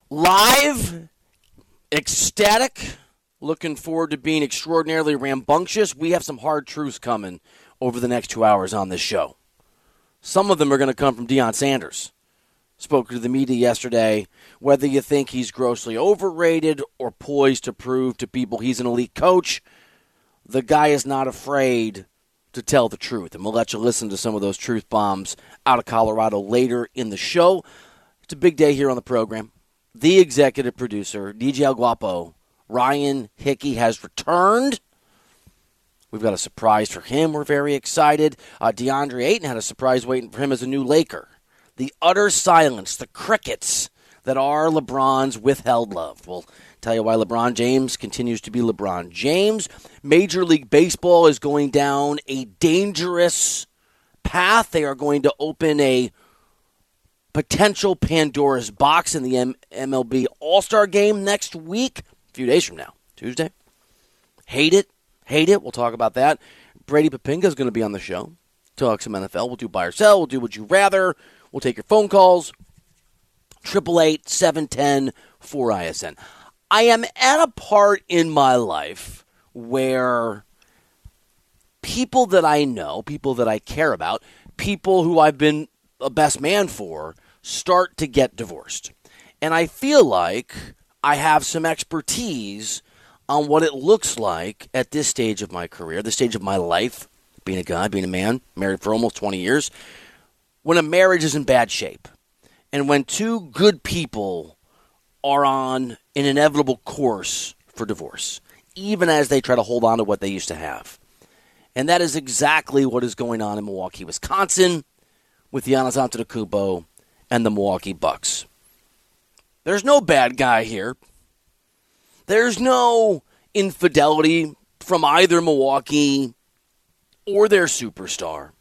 Live, ecstatic, looking forward to being extraordinarily rambunctious. We have some hard truths coming over the next 2 hours on this show. Some of them are going to come from Deion Sanders. Spoke to the media yesterday. Whether you think he's grossly overrated or poised to prove to people he's an elite coach, the guy is not afraid to tell the truth. And we'll let you listen to some of those truth bombs out of Colorado later in the show. It's a big day here on the program. The executive producer, DJ El Guapo, Ryan Hickey, has returned. We've got a surprise for him. We're very excited. DeAndre Ayton had a surprise waiting for him as a new Laker. The utter silence, the crickets that are LeBron's withheld love. We'll tell you why LeBron James continues to be LeBron James. Major League Baseball is going down a dangerous path. They are going to open a potential Pandora's box in the MLB All-Star Game next week, a few days from now, Tuesday. Hate it. We'll talk about that. Brady Papinga is going to be on the show. Talk some NFL. We'll do buy or sell. We'll do would you rather. We'll take your phone calls. 888-710-4ISN. I am at a part in my life where people that I know, people that I care about, people who I've been a best man for, start to get divorced. And I feel like I have some expertise on what it looks like at this stage of my career, this stage of my life, being a guy, being a man, married for almost 20 years, when a marriage is in bad shape. And when two good people are on an inevitable course for divorce, even as they try to hold on to what they used to have. And that is exactly what is going on in Milwaukee, Wisconsin, with Giannis Antetokounmpo and the Milwaukee Bucks. There's no bad guy here. There's no infidelity from either Milwaukee or their superstar.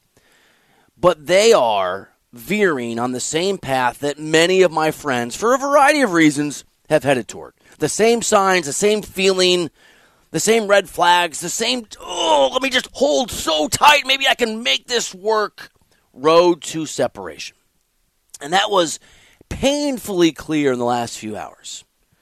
But they are veering on the same path that many of my friends, for a variety of reasons, have headed toward. The same signs, the same feeling, the same red flags, the same, let me just hold so tight, maybe I can make this work, road to separation. And that was painfully clear in the last few hours.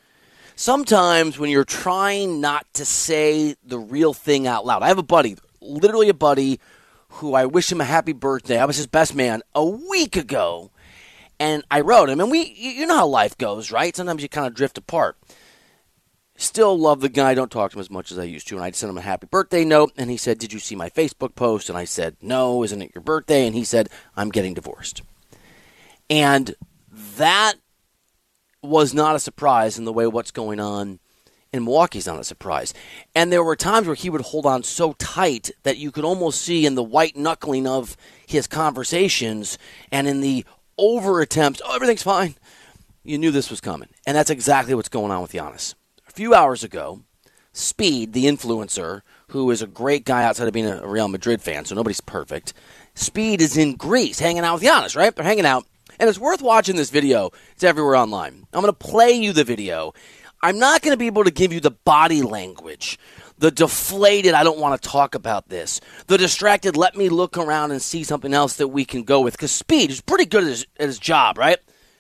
Sometimes when you're trying not to say the real thing out loud, I have a buddy, literally a buddy, who I wish him a happy birthday. I was his best man a week ago, and I wrote him. And you know how life goes, right? Sometimes you kind of drift apart. Still love the guy. Don't talk to him as much as I used to. And I sent him a happy birthday note, and he said, "Did you see my Facebook post?" And I said, "No, isn't it your birthday?" And he said, "I'm getting divorced." And that was not a surprise in the way what's going on in Milwaukee's not a surprise. And there were times where he would hold on so tight that you could almost see in the white knuckling of his conversations and in the over attempts, everything's fine, you knew this was coming. And that's exactly what's going on with Giannis. A few hours ago, Speed, the influencer, who is a great guy outside of being a Real Madrid fan, so nobody's perfect, Speed is in Greece hanging out with Giannis, right? They're hanging out. And it's worth watching this video. It's everywhere online. I'm going to play you the video. I'm not going to be able to give you the body language, the deflated, I don't want to talk about this, the distracted, let me look around and see something else that we can go with. Because Speed is pretty good at his job, right?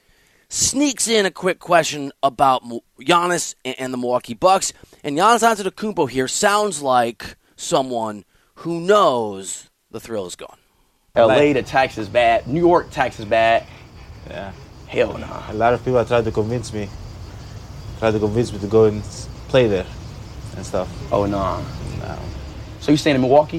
Sneaks in a quick question about Giannis and the Milwaukee Bucks. And Giannis Antetokounmpo here sounds like someone who knows the thrill is gone. LA, the tax is bad. New York, tax is bad. Yeah. Hell no. A lot of people tried to convince me to go and play there and stuff. Oh, no. No. So you staying in Milwaukee?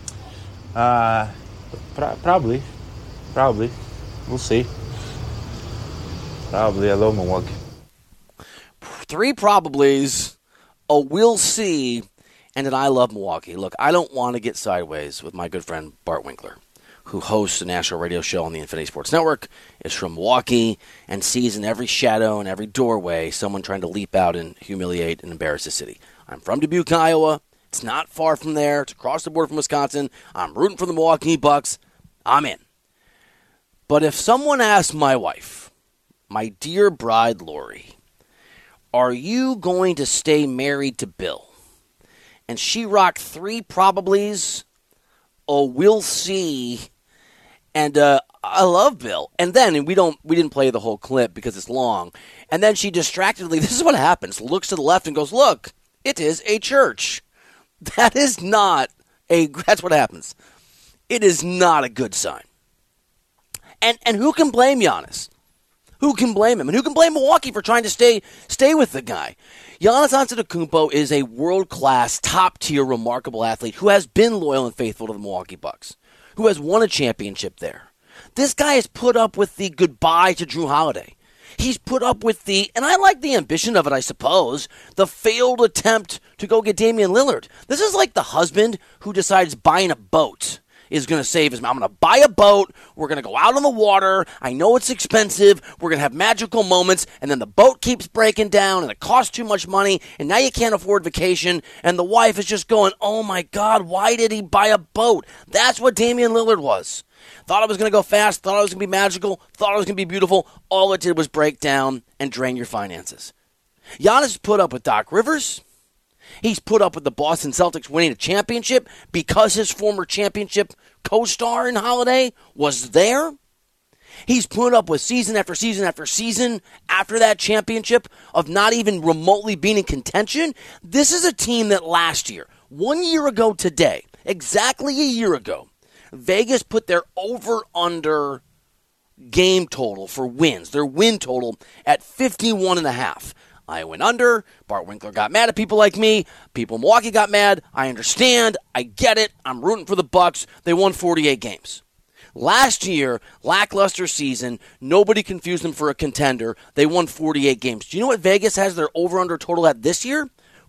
Probably. We'll see. Probably. I love Milwaukee. 3 probablys, a we'll see, and an I love Milwaukee. Look, I don't want to get sideways with my good friend Bart Winkler, who hosts a national radio show on the Infinity Sports Network, is from Milwaukee, and sees in every shadow and every doorway someone trying to leap out and humiliate and embarrass the city. I'm from Dubuque, Iowa. It's not far from there. It's across the border from Wisconsin. I'm rooting for the Milwaukee Bucks. I'm in. But if someone asked my wife, my dear bride Lori, are you going to stay married to Bill? And she rocked 3 probablys, a we'll see, And I love Bill. And then we didn't play the whole clip because it's long. And then she distractedly, this is what happens, looks to the left and goes, "Look, it is a church." That's what happens. It is not a good sign. And who can blame Giannis? Who can blame him? And who can blame Milwaukee for trying to stay with the guy? Giannis Antetokounmpo is a world-class, top-tier, remarkable athlete who has been loyal and faithful to the Milwaukee Bucks, who has won a championship there. This guy has put up with the goodbye to Drew Holiday. He's put up with and I like the ambition of it, I suppose, the failed attempt to go get Damian Lillard. This is like the husband who decides buying a boat is going to save his mom. I'm going to buy a boat. We're going to go out on the water. I know it's expensive. We're going to have magical moments. And then the boat keeps breaking down and it costs too much money. And now you can't afford vacation. And the wife is just going, "Oh my God, why did he buy a boat?" That's what Damian Lillard was. Thought it was going to go fast. Thought it was going to be magical. Thought it was going to be beautiful. All it did was break down and drain your finances. Giannis put up with Doc Rivers. He's put up with the Boston Celtics winning a championship because his former championship co-star in Holiday was there. He's put up with season after season after season after that championship of not even remotely being in contention. This is a team that last year, 1 year ago today, exactly a year ago, Vegas put their over-under game total for wins, their win total, at 51.5. I went under. Bart Winkler got mad at people like me. People in Milwaukee got mad. I understand. I get it. I'm rooting for the Bucks. They won 48 games. Last year, lackluster season. Nobody confused them for a contender. They won 48 games. Do you know what Vegas has their over-under total at this year?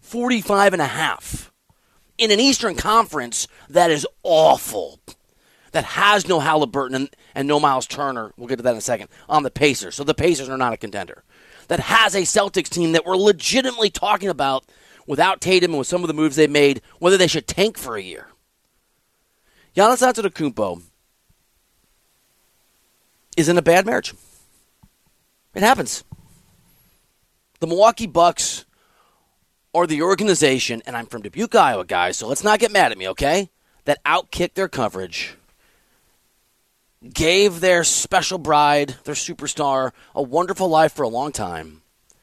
45.5. In an Eastern Conference that is awful, that has no Halliburton and no Miles Turner, we'll get to that in a second, on the Pacers. So the Pacers are not a contender. That has a Celtics team that we're legitimately talking about without Tatum and with some of the moves they made, whether they should tank for a year. Giannis Antetokounmpo is in a bad marriage. It happens. The Milwaukee Bucks are the organization, and I'm from Dubuque, Iowa, guys, so let's not get mad at me, okay? That outkicked their coverage, gave their special bride, their superstar, a wonderful life for a long time.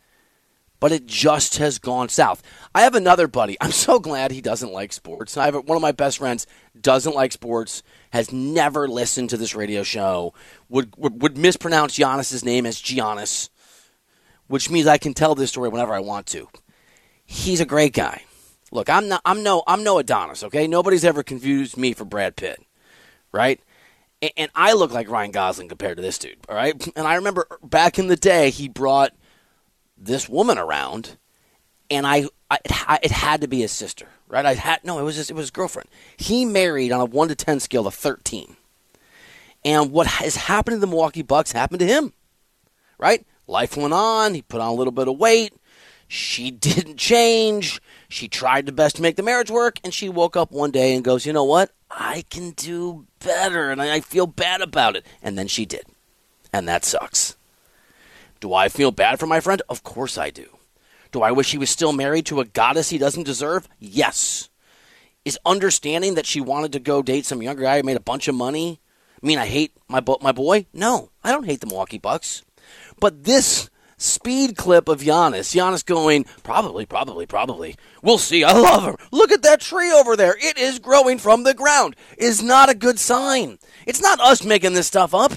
But it just has gone south. I have another buddy. I'm so glad he doesn't like sports. I have one of my best friends doesn't like sports, has never listened to this radio show, would mispronounce Giannis's name as Giannis, which means I can tell this story whenever I want to. He's a great guy. Look, I'm no Adonis, okay? Nobody's ever confused me for Brad Pitt, right? And I look like Ryan Gosling compared to this dude, all right? And I remember back in the day, he brought this woman around, and it had to be his sister, right? It was his girlfriend. He married on a 1 to 10 scale of 13. And what has happened to the Milwaukee Bucks happened to him, right? Life went on. He put on a little bit of weight. She didn't change. She tried the best to make the marriage work, and she woke up one day and goes, "You know what? I can do better, and I feel bad about it." And then she did. And that sucks. Do I feel bad for my friend? Of course I do. Do I wish he was still married to a goddess he doesn't deserve? Yes. Is understanding that she wanted to go date some younger guy who made a bunch of money mean I hate my boy? No, I don't hate the Milwaukee Bucks. But this speed clip of Giannis going, probably. We'll see. I love her. Look at that tree over there. It is growing from the ground. Is not a good sign. It's not us making this stuff up.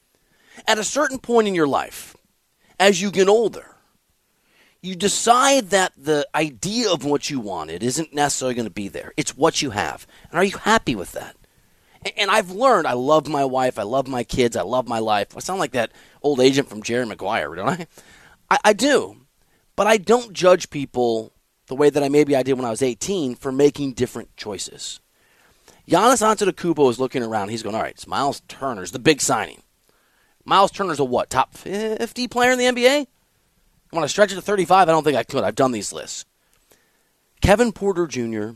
At a certain point in your life, as you get older, you decide that the idea of what you wanted isn't necessarily going to be there. It's what you have. And are you happy with that? And I've learned I love my wife, I love my kids, I love my life. I sound like that old agent from Jerry Maguire, don't I? I do. But I don't judge people the way that I did when I was 18 for making different choices. Giannis Antetokounmpo is looking around. He's going, all right, it's Miles Turner's the big signing. Miles Turner's a what? Top 50 player in the NBA? I want to stretch it to 35? I don't think I could. I've done these lists. Kevin Porter Jr.,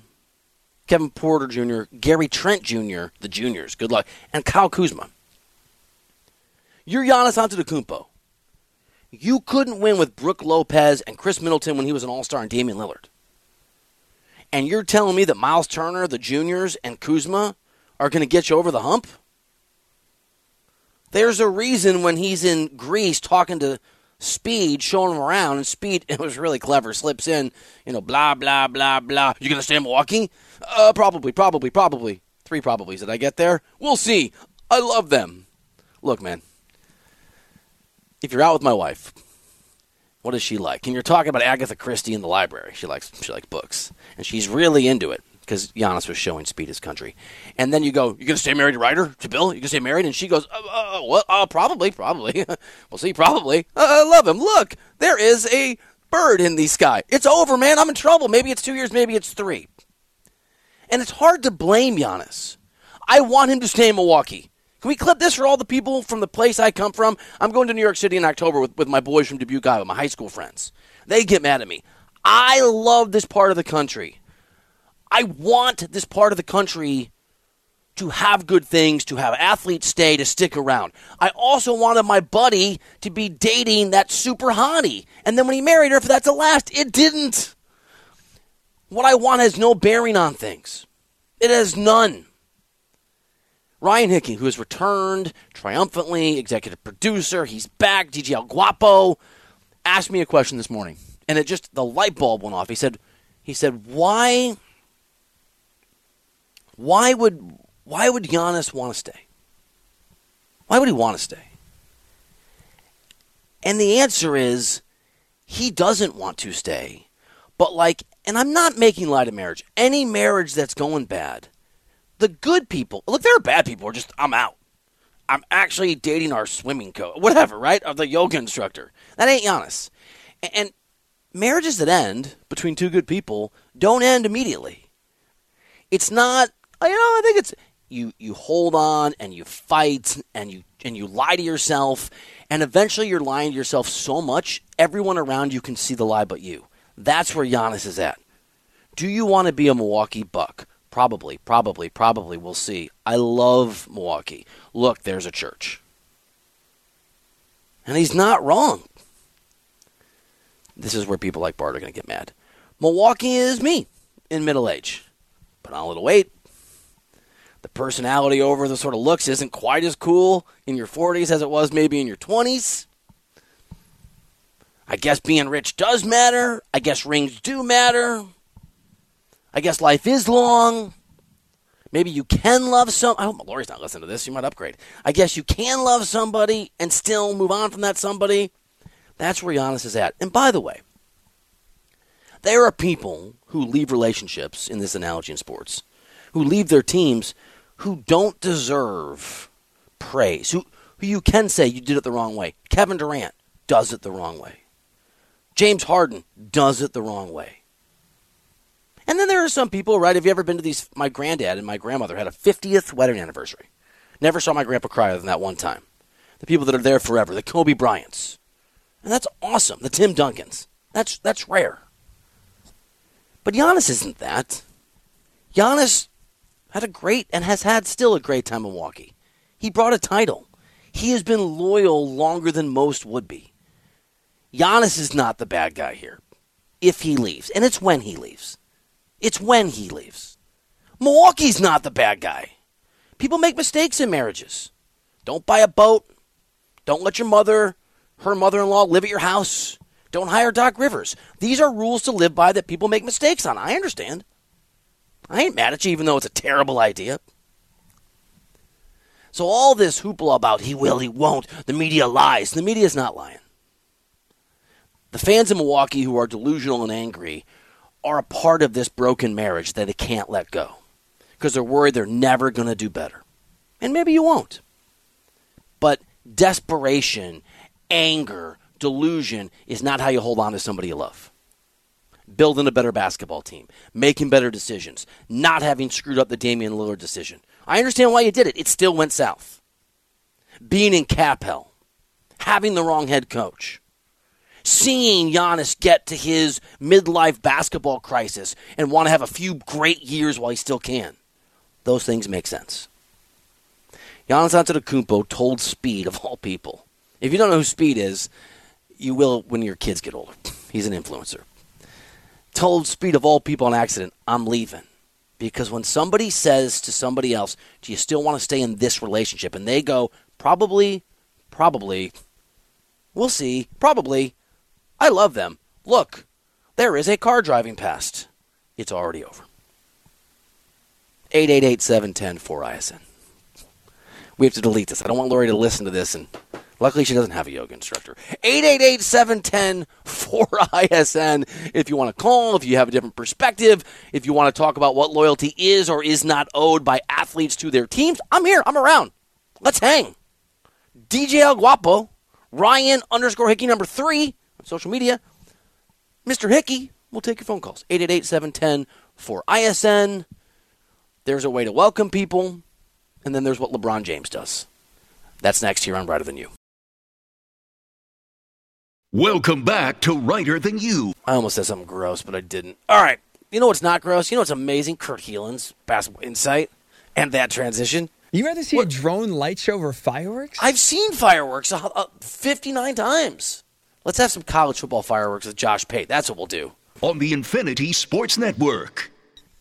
Gary Trent Jr., the juniors, good luck, and Kyle Kuzma. You're Giannis Antetokounmpo. You couldn't win with Brook Lopez and Chris Middleton when he was an all-star and Damian Lillard. And you're telling me that Miles Turner, the juniors, and Kuzma are going to get you over the hump? There's a reason when he's in Greece talking to Speed, showing him around, and Speed, it was really clever, slips in, blah, blah, blah, blah. You going to stay in Milwaukee? Probably. 3 probablys. Did I get there? We'll see. I love them. Look, man, if you're out with my wife, what is she like? And you're talking about Agatha Christie in the library. She likes books, and she's really into it because Giannis was showing Speed his country. And then you go, you going to stay married to Ryder? To Bill? You going to stay married? And she goes, what? Probably. We'll see, probably. I love him. Look, there is a bird in the sky. It's over, man. I'm in trouble. Maybe it's 2 years, maybe it's 3. And it's hard to blame Giannis. I want him to stay in Milwaukee. Can we clip this for all the people from the place I come from? I'm going to New York City in October with my boys from Dubuque, Iowa, my high school friends. They get mad at me. I love this part of the country. I want this part of the country to have good things, to have athletes stay, to stick around. I also wanted my buddy to be dating that super hottie. And then when he married her, if that's the last, it didn't. What I want has no bearing on things. It has none. Ryan Hickey, who has returned triumphantly, executive producer, he's back, DJ El Guapo, asked me a question this morning. And the light bulb went off. He said, why would Giannis want to stay? Why would he want to stay? And the answer is, he doesn't want to stay. But and I'm not making light of marriage. Any marriage that's going bad, the good people, look, there are bad people who are just, I'm out. I'm actually dating our swimming coach, whatever, right? Or the yoga instructor. That ain't Giannis. And marriages that end between two good people don't end immediately. It's not, I think it's, you hold on and you fight and you lie to yourself, and eventually you're lying to yourself so much, everyone around you can see the lie but you. That's where Giannis is at. Do you want to be a Milwaukee Buck? Probably. We'll see. I love Milwaukee. Look, there's a church. And he's not wrong. This is where people like Bart are going to get mad. Milwaukee is me in middle age. Put on a little weight. The personality over the sort of looks isn't quite as cool in your 40s as it was maybe in your 20s. I guess being rich does matter. I guess rings do matter. I guess life is long. Maybe you can love I hope Lori's not listening to this. You might upgrade. I guess you can love somebody and still move on from that somebody. That's where Giannis is at. And by the way, there are people who leave relationships, in this analogy in sports, who leave their teams who don't deserve praise, who you can say you did it the wrong way. Kevin Durant does it the wrong way. James Harden does it the wrong way. And then there are some people, right? Have you ever been to these? My granddad and my grandmother had a 50th wedding anniversary. Never saw my grandpa cry other than that one time. The people that are there forever, the Kobe Bryants. And that's awesome. The Tim Duncans. That's rare. But Giannis isn't that. Giannis had a great and has had still a great time in Milwaukee. He brought a title. He has been loyal longer than most would be. Giannis is not the bad guy here if he leaves. And it's when he leaves. Milwaukee's not the bad guy. People make mistakes in marriages. Don't buy a boat. Don't let your her mother-in-law live at your house. Don't hire Doc Rivers. These are rules to live by that people make mistakes on. I understand. I ain't mad at you even though it's a terrible idea. So all this hoopla about he will, he won't, the media lies. The media is not lying. The fans in Milwaukee who are delusional and angry are a part of this broken marriage that they can't let go because they're worried they're never going to do better. And maybe you won't. But desperation, anger, delusion is not how you hold on to somebody you love. Building a better basketball team, making better decisions, not having screwed up the Damian Lillard decision. I understand why you did it. It still went south. Being in cap hell, having the wrong head coach, seeing Giannis get to his midlife basketball crisis and want to have a few great years while he still can. Those things make sense. Giannis Antetokounmpo told Speed, of all people. If you don't know who Speed is, you will when your kids get older. He's an influencer. Told Speed, of all people on accident, I'm leaving. Because when somebody says to somebody else, do you still want to stay in this relationship? And they go, Probably. We'll see. Probably. I love them. Look, there is a car driving past. It's already over. 888-710-4ISN. We have to delete this. I don't want Lori to listen to this, and luckily she doesn't have a yoga instructor. 888-710-4ISN. If you want to call, if you have a different perspective, if you want to talk about what loyalty is or is not owed by athletes to their teams, I'm here. I'm around. Let's hang. DJ El Guapo, Ryan_Hickey number 3 on social media. Mr. Hickey, we'll take your phone calls. 888-710-4ISN. There's a way to welcome people, and then there's what LeBron James does. That's next here on Brighter Than You. Welcome back to Brighter Than You. I almost said something gross, but I didn't. All right. You know what's not gross? You know what's amazing? Kurt Heelan's basketball insight and that transition. You rather see a drone light show over fireworks? I've seen fireworks 59 times. Let's have some college football fireworks with Josh Pate. That's what we'll do. On the Infinity Sports Network.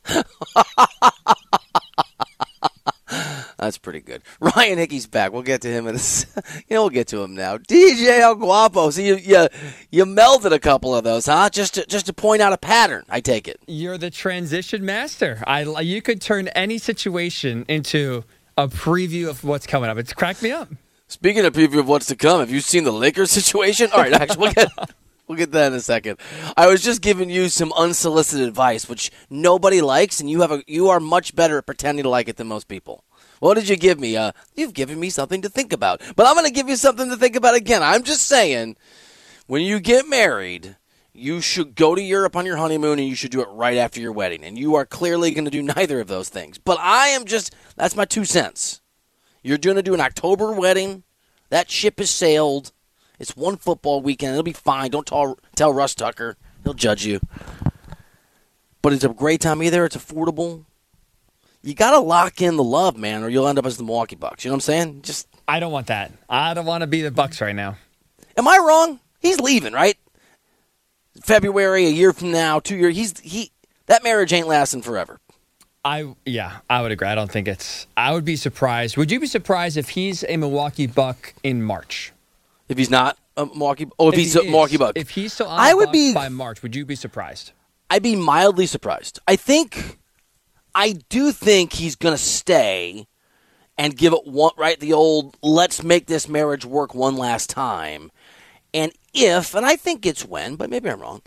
That's pretty good. Ryan Hickey's back. We'll get to him in a we'll get to him now. DJ El Guapo. So you melded a couple of those, huh? Just to point out a pattern, I take it. You're the transition master. You could turn any situation into a preview of what's coming up. It's cracked me up. Speaking of preview of what's to come, have you seen the Lakers situation? All right, actually, we'll get that in a second. I was just giving you some unsolicited advice, which nobody likes, and you are much better at pretending to like it than most people. What did you give me? You've given me something to think about. But I'm going to give you something to think about again. I'm just saying, when you get married, you should go to Europe on your honeymoon, and you should do it right after your wedding. And you are clearly going to do neither of those things. But that's my 2 cents. You're going to do an October wedding. That ship has sailed. It's one football weekend. It'll be fine. Don't tell Russ Tucker. He'll judge you. But it's a great time either. It's affordable. You got to lock in the love, man, or you'll end up as the Milwaukee Bucks. You know what I'm saying? I don't want that. I don't want to be the Bucks right now. Am I wrong? He's leaving, right? February, a year from now, 2 years. That marriage ain't lasting forever. I would agree. I don't think I would be surprised. Would you be surprised if he's a Milwaukee Buck in March? If he's not a Milwaukee, if he's a Milwaukee Buck. If he's still on the Bucks by March, would you be surprised? I'd be mildly surprised. I do think he's going to stay and give it the old let's make this marriage work one last time. And I think it's when, but maybe I'm wrong,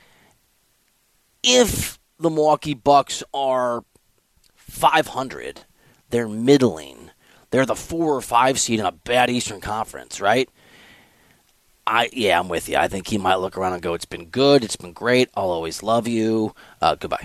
if the Milwaukee Bucks are 500, they're middling. They're the 4 or 5 seed in a bad Eastern Conference, right? I'm with you. I think he might look around and go, it's been good, it's been great, I'll always love you. Goodbye.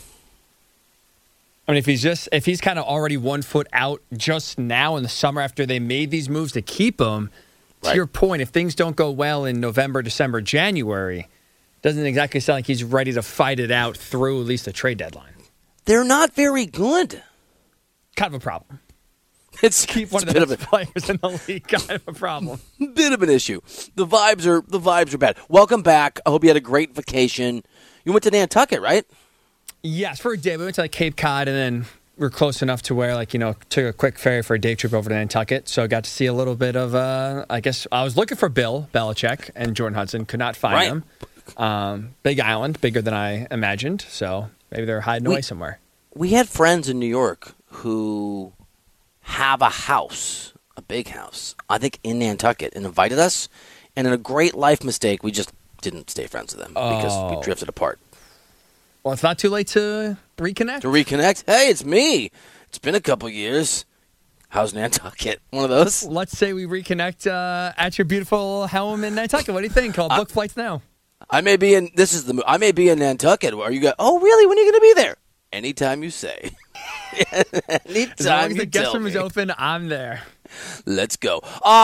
I mean, if he's kind of already 1 foot out just now in the summer after they made these moves to keep him, to your point, if things don't go well in November, December, January, doesn't exactly sound like he's ready to fight it out through at least the trade deadline. They're not very good. Kind of a problem. It's keep one of the best players in the league. Kind of a problem. Bit of an issue. The vibes are bad. Welcome back. I hope you had a great vacation. You went to Nantucket, right? Yes, for a day. We went to Cape Cod, and then we're close enough to where took a quick ferry for a day trip over to Nantucket. So I got to see a little bit of. I guess I was looking for Bill Belichick and Jordan Hudson. Could not find them. Big island, bigger than I imagined. So. Maybe they're hiding away somewhere. We had friends in New York who have a house, a big house, I think in Nantucket, and invited us. And in a great life mistake, we just didn't stay friends with them because we drifted apart. Well, it's not too late to reconnect. Hey, it's me. It's been a couple years. How's Nantucket? One of those? Let's say we reconnect at your beautiful home in Nantucket. What do you think? I'll book flights now. I may be in Nantucket. Are you going? Oh, really? When are you going to be there? Anytime you say. Anytime as long as the you guest tell room me. is open, I'm there. Let's go.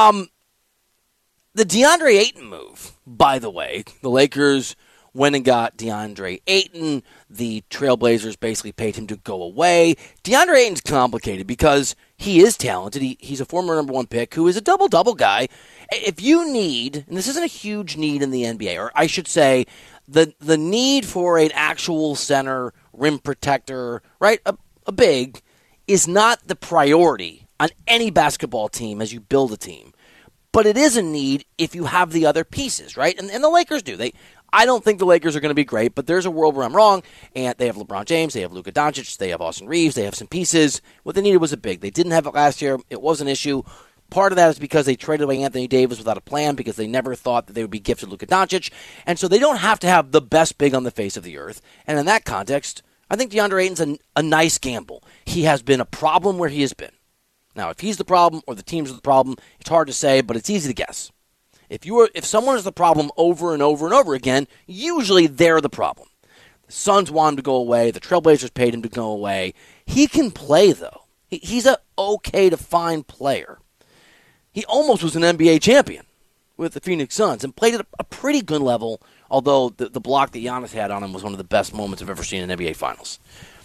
The DeAndre Ayton move, by the way, the Lakers went and got DeAndre Ayton. The Trailblazers basically paid him to go away. DeAndre Ayton's complicated because he is talented. He's a former number 1 pick who is a double-double guy. If you need, and this isn't a huge need in the NBA, or I should say the need for an actual center, rim protector, right, a big, is not the priority on any basketball team as you build a team. But it is a need if you have the other pieces, right? And the Lakers do. I don't think the Lakers are going to be great, but there's a world where I'm wrong. And they have LeBron James, they have Luka Doncic, they have Austin Reeves, they have some pieces. What they needed was a big. They didn't have it last year. It was an issue. Part of that is because they traded away Anthony Davis without a plan because they never thought that they would be gifted Luka Doncic. And so they don't have to have the best big on the face of the earth. And in that context, I think DeAndre Ayton's a nice gamble. He has been a problem where he has been. Now, if he's the problem or the team's the problem, it's hard to say, but it's easy to guess. If someone is the problem over and over and over again, usually they're the problem. The Suns want him to go away. The Trailblazers paid him to go away. He can play, though. He's a okay to fine player. He almost was an NBA champion with the Phoenix Suns and played at a pretty good level, although the block that Giannis had on him was one of the best moments I've ever seen in NBA Finals.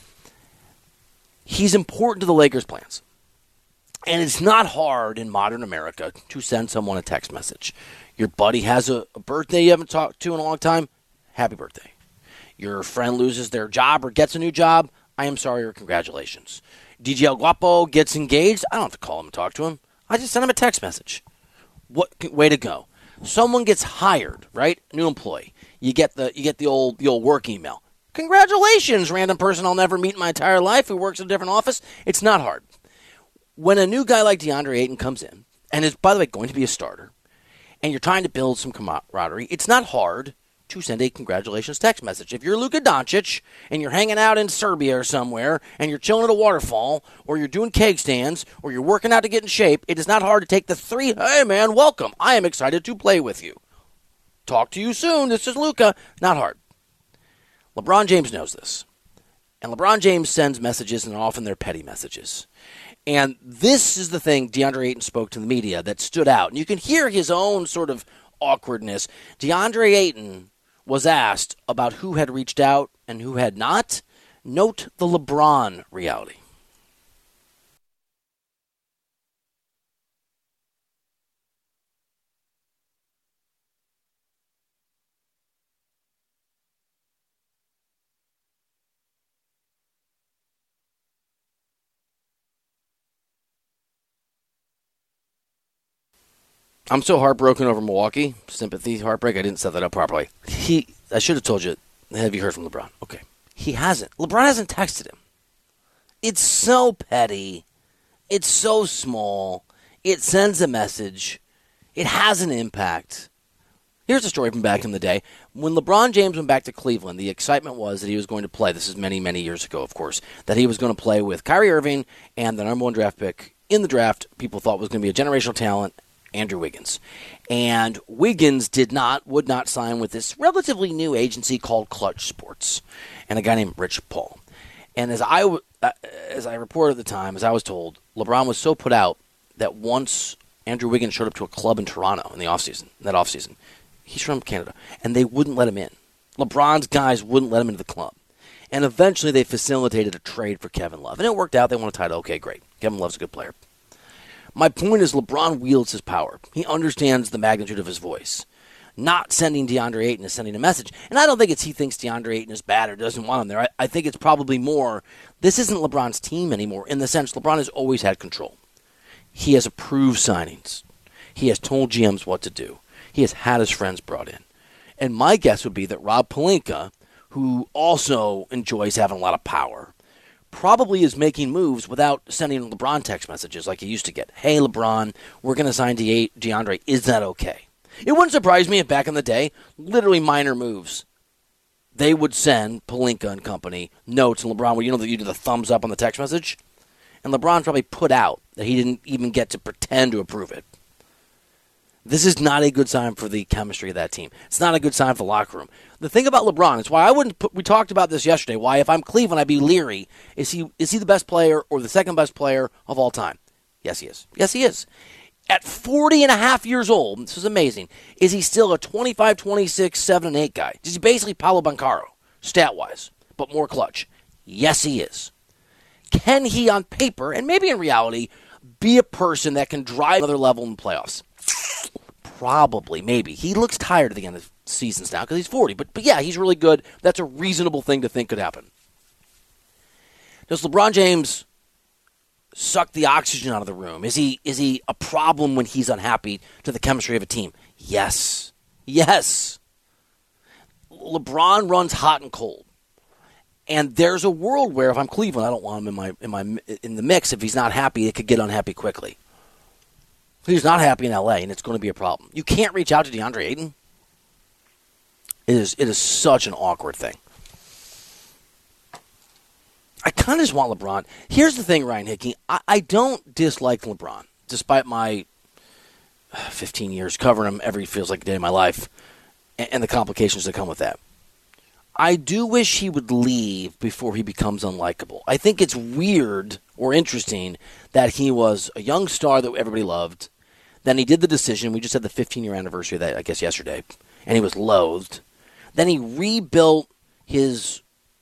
He's important to the Lakers' plans. And it's not hard in modern America to send someone a text message. Your buddy has a birthday you haven't talked to in a long time. Happy birthday. Your friend loses their job or gets a new job. I am sorry or congratulations. DJ El Guapo gets engaged. I don't have to call him and talk to him. I just send him a text message. What way to go. Someone gets hired, right? New employee. You get the old work email. Congratulations, random person I'll never meet in my entire life who works in a different office. It's not hard. When a new guy like DeAndre Ayton comes in, and is, by the way, going to be a starter, and you're trying to build some camaraderie, it's not hard to send a congratulations text message. If you're Luka Doncic, and you're hanging out in Serbia or somewhere, and you're chilling at a waterfall, or you're doing keg stands, or you're working out to get in shape, it is not hard to take the hey man, welcome, I am excited to play with you. Talk to you soon, this is Luka. Not hard. LeBron James knows this. And LeBron James sends messages, and often they're petty messages. And this is the thing DeAndre Ayton spoke to the media that stood out. And you can hear his own sort of awkwardness. DeAndre Ayton was asked about who had reached out and who had not. Note the LeBron reality. I'm so heartbroken over Milwaukee. Sympathy, heartbreak. I didn't set that up properly. I should have told you. Have you heard from LeBron? Okay. He hasn't. LeBron hasn't texted him. It's so petty. It's so small. It sends a message. It has an impact. Here's a story from back in the day. When LeBron James went back to Cleveland, the excitement was that he was going to play. This is many, many years ago, of course. That he was going to play with Kyrie Irving and the number one draft pick in the draft. People thought was going to be a generational talent. Andrew Wiggins. And Wiggins would not sign with this relatively new agency called Clutch Sports and a guy named Rich Paul. And as I reported at the time, as I was told, LeBron was so put out that once Andrew Wiggins showed up to a club in Toronto in that offseason, he's from Canada, and they wouldn't let him in. LeBron's guys wouldn't let him into the club. And eventually they facilitated a trade for Kevin Love. And it worked out. They won a title. Okay, great. Kevin Love's a good player. My point is LeBron wields his power. He understands the magnitude of his voice. Not sending DeAndre Ayton is sending a message. And I don't think he thinks DeAndre Ayton is bad or doesn't want him there. I think it's probably more, this isn't LeBron's team anymore in the sense LeBron has always had control. He has approved signings. He has told GMs what to do. He has had his friends brought in. And my guess would be that Rob Pelinka, who also enjoys having a lot of power, probably is making moves without sending LeBron text messages like he used to get. Hey, LeBron, we're going to sign DeAndre. Is that okay? It wouldn't surprise me if back in the day, literally minor moves, they would send Pelinka and company notes, and LeBron, well, you know that you do the thumbs up on the text message? And LeBron probably put out that he didn't even get to pretend to approve it. This is not a good sign for the chemistry of that team. It's not a good sign for the locker room. The thing about LeBron, it's why I wouldn't we talked about this yesterday, why if I'm Cleveland, I'd be leery. Is he the best player or the second best player of all time? Yes, he is. Yes, he is. At 40 and a half years old, this is amazing, is he still a 25, 26, 7, and 8 guy? Is he basically Paolo Banchero, stat-wise, but more clutch? Yes, he is. Can he, on paper, and maybe in reality, be a person that can drive another level in the playoffs? Probably, maybe. He looks tired at the end of the seasons now because he's 40. But yeah, he's really good. That's a reasonable thing to think could happen. Does LeBron James suck the oxygen out of the room? Is he a problem when he's unhappy to the chemistry of a team? Yes. Yes. LeBron runs hot and cold. And there's a world where if I'm Cleveland, I don't want him in the mix. If he's not happy, it could get unhappy quickly. He's not happy in LA, and it's going to be a problem. You can't reach out to DeAndre Ayton. It is such an awkward thing. I kind of just want LeBron. Here's the thing, Ryan Hickey. I don't dislike LeBron, despite my 15 years covering him every feels like a day of my life, and the complications that come with that. I do wish he would leave before he becomes unlikable. I think it's weird or interesting that he was a young star that everybody loved. Then he did the decision. We just had the 15-year anniversary of that, I guess, yesterday, and he was loathed. Then he rebuilt his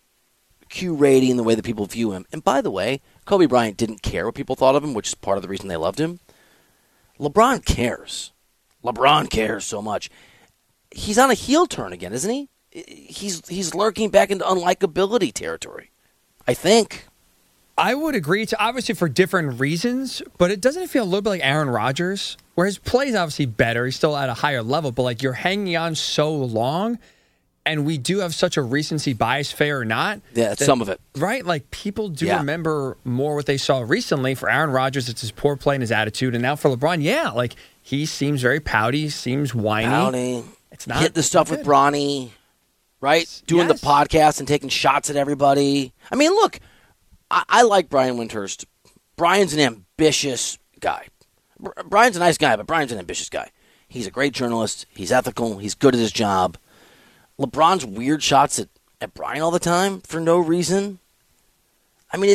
Q rating, the way that people view him. And by the way, Kobe Bryant didn't care what people thought of him, which is part of the reason they loved him. LeBron cares. LeBron cares so much. He's on a heel turn again, isn't he? He's lurking back into unlikability territory, I think. I would agree to obviously for different reasons, but it doesn't feel a little bit like Aaron Rodgers, where his play is obviously better. He's still at a higher level, but like you're hanging on so long, and we do have such a recency bias, fair or not. Yeah, that's some of it. Right? Like people do remember more what they saw recently. For Aaron Rodgers, it's his poor play and his attitude. And now for LeBron, like he seems very pouty, seems whiny. Pouty. It's not hit the stuff with Bronny. Right? Doing the podcast and taking shots at everybody. I mean, look, I like Brian Windhurst. Brian's an ambitious guy. Brian's a nice guy, but Brian's an ambitious guy. He's a great journalist. He's ethical. He's good at his job. LeBron's weird shots at Brian all the time for no reason. I mean,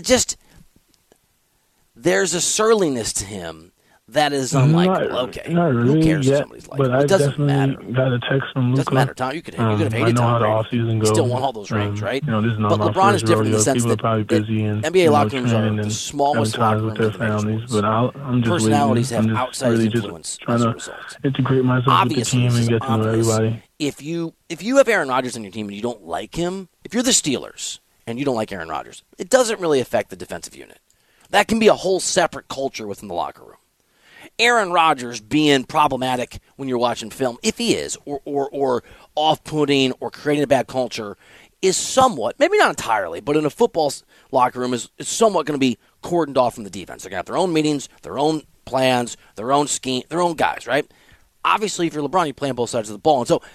there's a surliness to him that is unlikely. Not really who cares yet, if somebody's like but it doesn't definitely matter. got a text from Luka. Doesn't matter, Tom. You could have hated I know Tom how the Brady. off-season goes. Still won all those rings, right? This is not but my LeBron first is different in the rodeo. sense People that are probably busy and NBA locker rooms are training the and smallest having locker times rooms with their in major families. sports. But I'm just Personalities waiting. have I'm just outsized really influence just trying as a to result. integrate myself with the team and get to know everybody. If you have Aaron Rodgers on your team and you don't like him, if you're the Steelers and you don't like Aaron Rodgers, it doesn't really affect the defensive unit. That can be a whole separate culture within the locker room. Aaron Rodgers being problematic when you're watching film, if he is, or off-putting or creating a bad culture, is somewhat, maybe not entirely, but in a football locker room is somewhat going to be cordoned off from the defense. They're going to have their own meetings, their own plans, their own scheme, their own guys, right? Obviously, if you're LeBron, you play on both sides of the ball. And so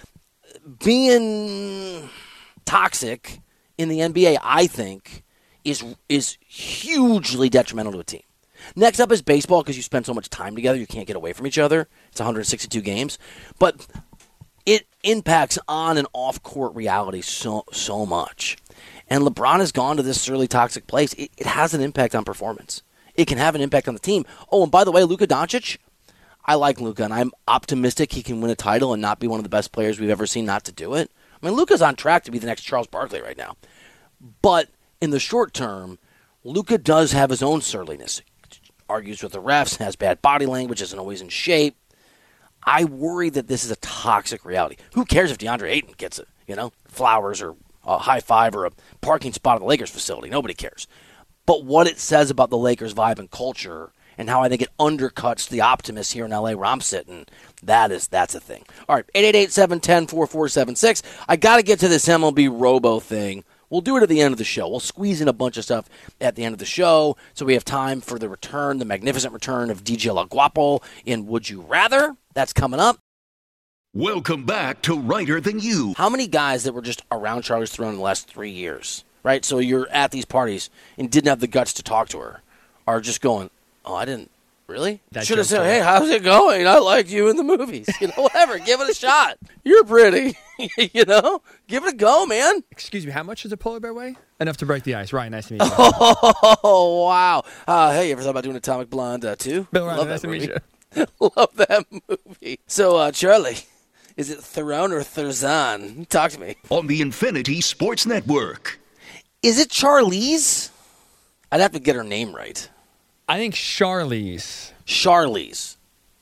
being toxic in the NBA, I think, is hugely detrimental to a team. Next up is baseball because you spend so much time together, you can't get away from each other. It's 162 games. But it impacts on and off-court reality so much. And LeBron has gone to this surly toxic place. It has an impact on performance. It can have an impact on the team. Oh, and by the way, Luka Doncic, I like Luka, and I'm optimistic he can win a title and not be one of the best players we've ever seen not to do it. I mean, Luka's on track to be the next Charles Barkley right now. But in the short term, Luka does have his own surliness. Argues with the refs, has bad body language, isn't always in shape. I worry that this is a toxic reality. Who cares if DeAndre Ayton gets it? Flowers or a high five or a parking spot at the Lakers facility. Nobody cares. But what it says about the Lakers' vibe and culture and how I think it undercuts the optimists here in LA where I'm sitting, that's a thing. All right, 888-710-4476. I got to get to this MLB Robo thing. We'll do it at the end of the show. We'll squeeze in a bunch of stuff at the end of the show so we have time for the magnificent return of DJ La Guapo in Would You Rather. That's coming up. Welcome back to Writer Than You. How many guys that were just around Charlize Theron in the last 3 years, right? So you're at these parties and didn't have the guts to talk to her, are just going, oh, I didn't. Really? Should have said, hey, how's it going? I liked you in the movies. Whatever. Give it a shot. You're pretty. Give it a go, man. Excuse me, how much does a polar bear weigh? Enough to break the ice. Ryan, nice to meet you. Oh, wow. Hey, you ever thought about doing Atomic Blonde, too? Bill Ryan, nice to meet you. Love that movie. So, Charlie, is it Theron or Thurzan? Talk to me. On the Infinity Sports Network. Is it Charlize? I'd have to get her name right. I think Charlize. Charlize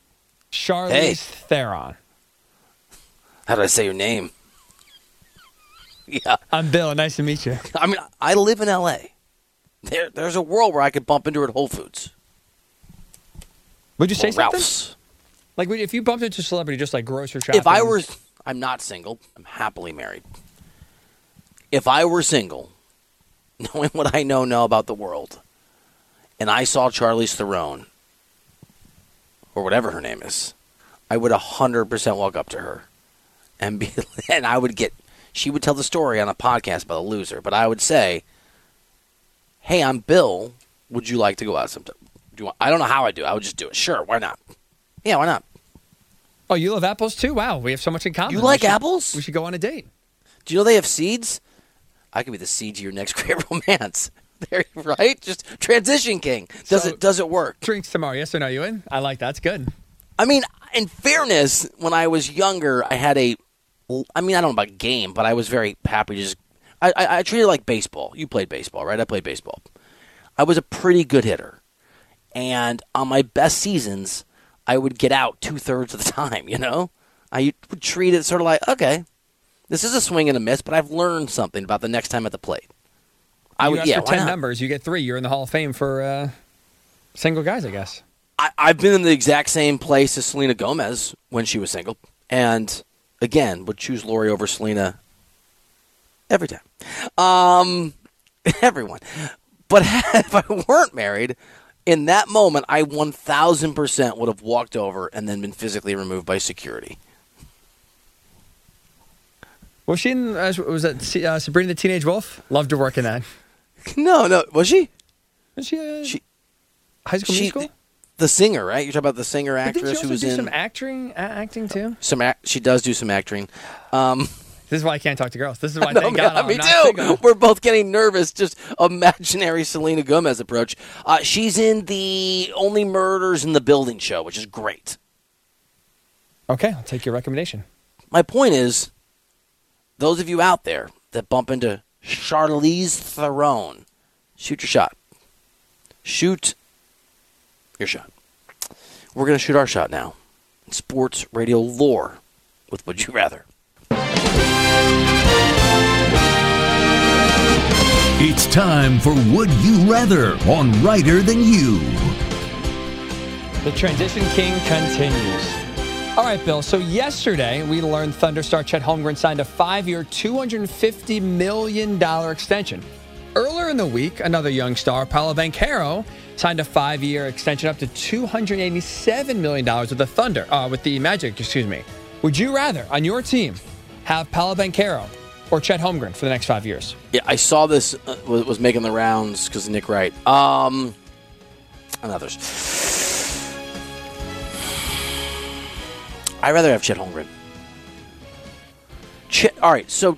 Theron. How did I say your name? Yeah. I'm Bill. Nice to meet you. I mean, I live in L.A. There's a world where I could bump into her at Whole Foods. Would you say Or something? Ralph's. Like, if you bumped into a celebrity just like grocery shopping? I'm not single. I'm happily married. If I were single, knowing what I know now about the world, and I saw Charlize Theron, or whatever her name is, I would 100% walk up to her and she would tell the story on a podcast about a loser, but I would say, hey, I'm Bill. Would you like to go out sometime? I don't know how I do. I would just do it. Sure, why not? Yeah, why not? Oh, you love apples too? Wow, we have so much in common. You like apples? We should go on a date. Do you know they have seeds? I could be the seed to your next great romance. There, right? Just transition king. Does it work? Drinks tomorrow, yes or no? You in? I like that. That's good. I mean, in fairness, when I was younger, I don't know about game, but I was very happy to just. I treated it like baseball. You played baseball, right? I played baseball. I was a pretty good hitter, and on my best seasons, I would get out 2/3 of the time. You know, I would treat it sort of like, okay, this is a swing and a miss, but I've learned something about the next time at the plate. For 10 numbers, you get 3. You're in the Hall of Fame for single guys, I guess. I've been in the exact same place as Selena Gomez when she was single, and again would choose Lori over Selena every time. Everyone. But if I weren't married, in that moment, I 1,000% would have walked over and then been physically removed by security. Was she in? Was that Sabrina the Teenage Wolf? Loved her work in that. No, was she? Was she? She High School Musical. The singer, right? You're talking about the singer actress who was in some acting too. She does do some acting. This is why I can't talk to girls. This is why, no, thank God, I'm me not too. single. We're both getting nervous. Just imaginary Selena Gomez approach. She's in the Only Murders in the Building show, which is great. Okay, I'll take your recommendation. My point is, those of you out there that bump into Charlize Theron, shoot your shot. Shoot your shot. We're going to shoot our shot now. Sports radio lore with Would You Rather. It's time for Would You Rather on Righter Than You. The Transition King continues. All right, Bill. So yesterday, we learned Thunder star Chet Holmgren signed a 5-year, $250 million extension. Earlier in the week, another young star, Paolo Banchero, signed a 5-year extension up to $287 million with the Magic, Would you rather, on your team, have Paolo Banchero or Chet Holmgren for the next 5 years? Yeah, I saw this was making the rounds because of Nick Wright. And others. I'd rather have Chet Holmgren. All right, so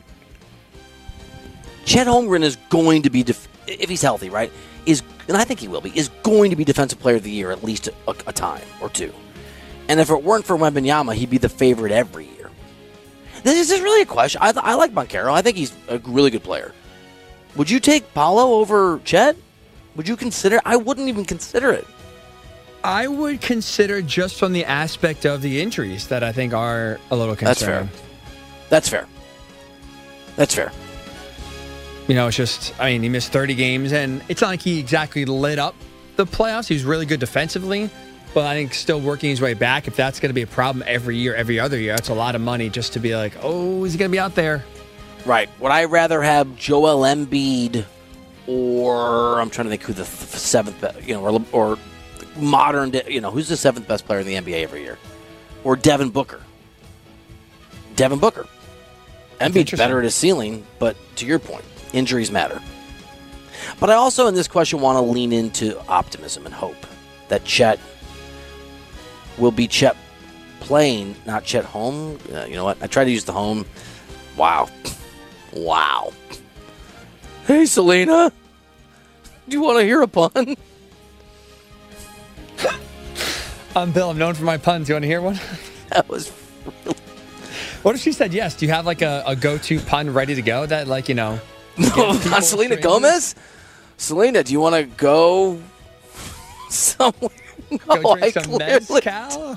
Chet Holmgren is going to be, if he's healthy, right, and I think he will be, is going to be Defensive Player of the Year at least a time or two. And if it weren't for Wembanyama, he'd be the favorite every year. This is really a question. I like Banchero. I think he's a really good player. Would you take Paolo over Chet? Would you consider? I wouldn't even consider it. I would consider just from the aspect of the injuries that I think are a little concerning. That's fair. You know, it's just, he missed 30 games, and it's not like he exactly lit up the playoffs. He was really good defensively, but I think still working his way back. If that's going to be a problem every year, every other year, that's a lot of money just to be like, oh, is he going to be out there? Right. Would I rather have Joel Embiid or I'm trying to think who the seventh best, or modern, who's the seventh best player in the NBA every year? Or Devin Booker. Embiid's better at his ceiling, but to your point, injuries matter. But I also, in this question, want to lean into optimism and hope that Chet will be Chet playing, not Chet home. You know what? I try to use the home. Wow. Hey, Selena. Do you want to hear a pun? I'm Bill. I'm known for my puns. You want to hear one? That was really... What if she said yes? Do you have like a go-to pun ready to go that on Selena Gomez? Selena, do you want to go somewhere? Go drink some mezcal?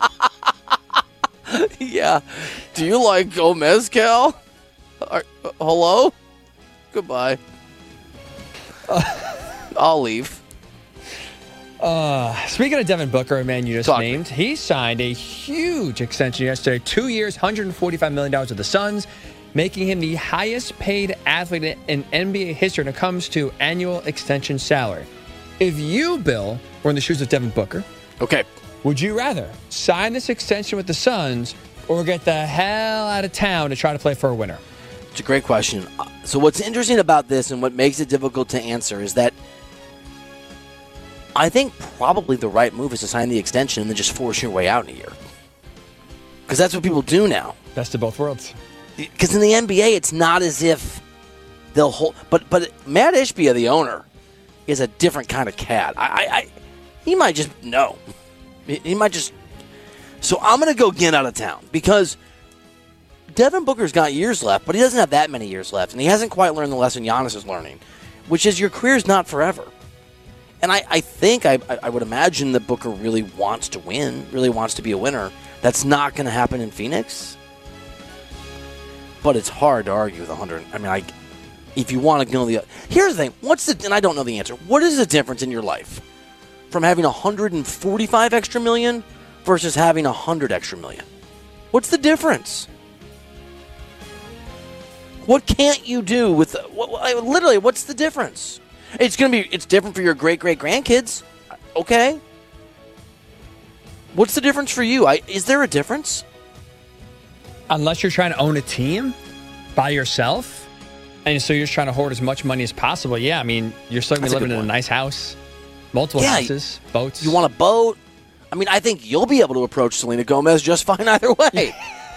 Yeah. Do you like go mezcal? Hello? Goodbye. I'll leave. Speaking of Devin Booker, a man you just Talk. named, he signed a huge extension yesterday. 2 years, $145 million with the Suns, making him the highest paid athlete in NBA history when it comes to annual extension salary. If you, Bill, were in the shoes of Devin Booker, Okay. would you rather sign this extension with the Suns or get the hell out of town to try to play for a winner? It's a great question. So what's interesting about this and what makes it difficult to answer is that I think probably the right move is to sign the extension and then just force your way out in a year. Because that's what people do now. Best of both worlds. Because in the NBA, it's not as if they'll hold. But Matt Ishbia, the owner, is a different kind of cat. He might just no. He might just. So I'm going to go get out of town because Devin Booker's got years left, but he doesn't have that many years left, and he hasn't quite learned the lesson Giannis is learning, which is your career's not forever. And I think I would imagine that Booker really wants to win, really wants to be a winner. That's not going to happen in Phoenix. But it's hard to argue with 100. I mean, if you want to go here's the thing. And I don't know the answer. What is the difference in your life from having 145 extra million versus having 100 extra million? What's the difference? What can't you do with literally? What's the difference? It's different for your great grandkids. Okay. What's the difference for you? Is there a difference? Unless you're trying to own a team by yourself, and so you're just trying to hoard as much money as possible. Yeah, I mean, you're still going to be living in a nice house, multiple houses, boats. You want a boat? I mean, I think you'll be able to approach Selena Gomez just fine either way.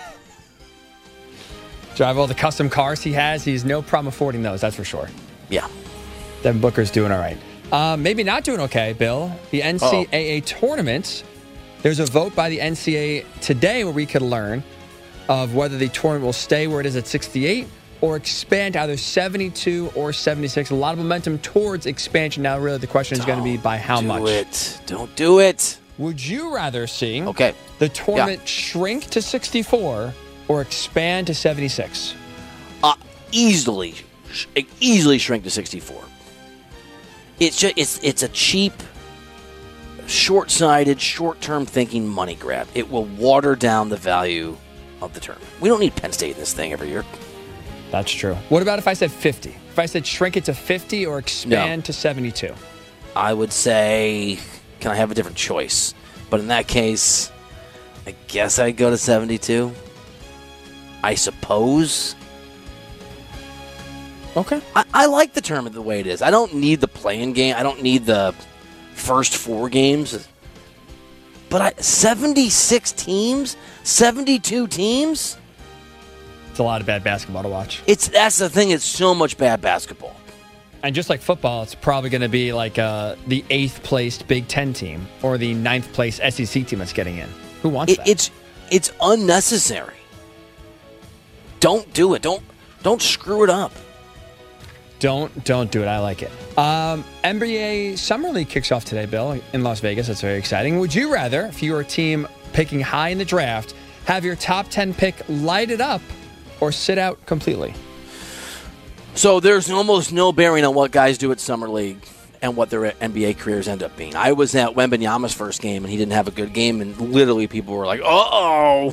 Drive all the custom cars he has. He's no problem affording those, that's for sure. Yeah. Devin Booker's doing all right. Maybe not doing okay, Bill. The NCAA tournament, there's a vote by the NCAA today where we could learn of whether the tournament will stay where it is at 68 or expand to either 72 or 76. A lot of momentum towards expansion. Now, really, the question is going to be by how much. Don't do it. Would you rather see Okay. the tournament shrink to 64 or expand to 76? Easily shrink to 64. It's a cheap, short-sighted, short-term thinking money grab. It will water down the value of the tournament. We don't need Penn State in this thing every year. That's true. What about if I said 50? If I said shrink it to 50 or expand to 72? I would say, can I have a different choice? But in that case, I guess I'd go to 72. I suppose. Okay. I like the tournament the way it is. I don't need the play-in game. I don't need the first 4 games. But 76 teams? 72 teams? It's a lot of bad basketball to watch. That's the thing. It's so much bad basketball. And just like football, it's probably going to be like the 8th placed Big Ten team or the 9th placed SEC team that's getting in. Who wants that? It's unnecessary. Don't do it. Don't screw it up. Don't do it. I like it. NBA Summer League kicks off today, Bill, in Las Vegas. That's very exciting. Would you rather, if you were a team picking high in the draft, have your top 10 pick lighted up or sit out completely? So there's almost no bearing on what guys do at Summer League and what their NBA careers end up being. I was at Wembanyama's first game, and he didn't have a good game, and literally people were like, uh-oh,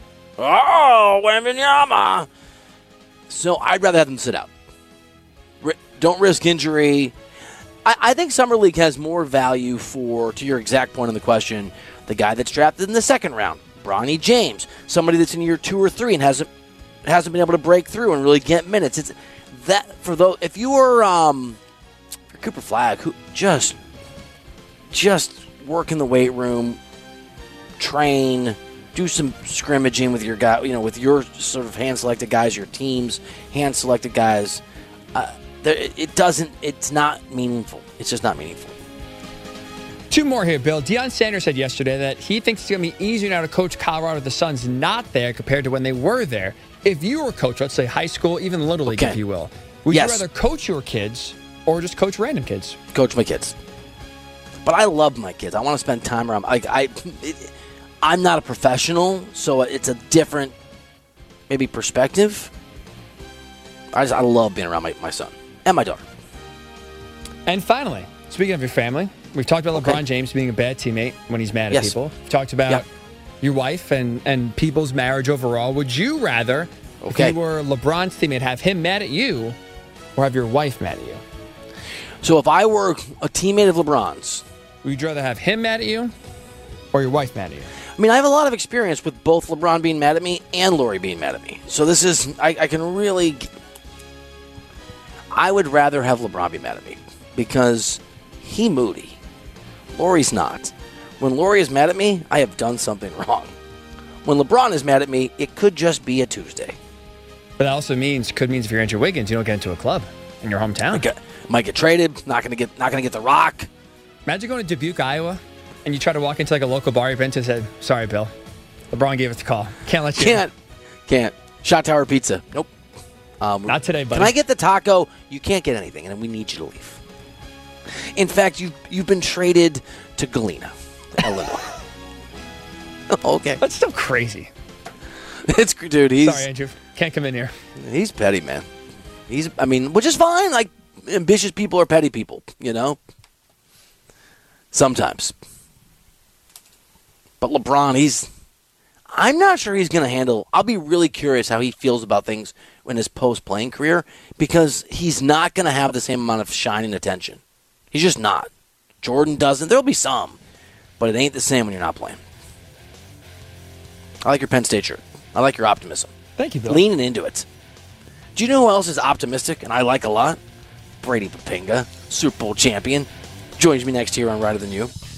Wembanyama. So I'd rather have them sit out. Don't risk injury. I think Summer League has more value for, to your exact point on the question, the guy that's drafted in the second round, Bronny James, somebody that's in year 2 or 3 and hasn't been able to break through and really get minutes. It's that for those. If you were Cooper Flagg, who just work in the weight room, train, do some scrimmaging with your guy, with your sort of hand-selected guys, your team's hand-selected guys. It's not meaningful. It's just not meaningful. 2 more here, Bill. Deion Sanders said yesterday that he thinks it's going to be easier now to coach Colorado with the Suns not there compared to when they were there. If you were a coach, let's say high school, even Little League, if you will, would you rather coach your kids or just coach random kids? Coach my kids. But I love my kids. I want to spend time around. I'm not a professional, so it's a different, maybe, perspective. I love being around my son and my daughter. And finally, Speaking of your family, we've talked about LeBron James being a bad teammate when he's mad at Yes. people. We've talked about your wife and people's marriage overall. Would you rather, if you were LeBron's teammate, have him mad at you or have your wife mad at you? So if I were a teammate of LeBron's, Would you rather have him mad at you or your wife mad at you? I mean, I have a lot of experience with both LeBron being mad at me and Lori being mad at me. So this is, I can really, I would rather have LeBron be mad at me because he moody. Lori's not. When Lori is mad at me, I have done something wrong. When LeBron is mad at me, it could just be a Tuesday. But that also could mean if you're Andrew Wiggins, you don't get into a club in your hometown. Might get traded. Not gonna get the rock. Imagine going to Dubuque, Iowa, and you try to walk into like a local bar you've been to and said, "Sorry, Bill, LeBron gave us the call. Can't let you." Can't. Shot Tower Pizza. Nope. Not today, buddy. Can I get the taco? You can't get anything, and we need you to leave. In fact, you've been traded to Galena, Illinois. Okay. That's still crazy. It's dude. He's Sorry, Andrew. Can't come in here. He's petty, man. Which is fine. Like, ambitious people are petty people, you know? Sometimes. But LeBron, I'm not sure he's going to handle. I'll be really curious how he feels about things in his post-playing career because he's not going to have the same amount of shine and attention. He's just not. Jordan doesn't. There'll be some, but it ain't the same when you're not playing. I like your Penn State shirt. I like your optimism. Thank you, Bill. Leaning into it. Do you know who else is optimistic and I like a lot? Brady Papinga, Super Bowl champion. Joins me next year on Righter Than You.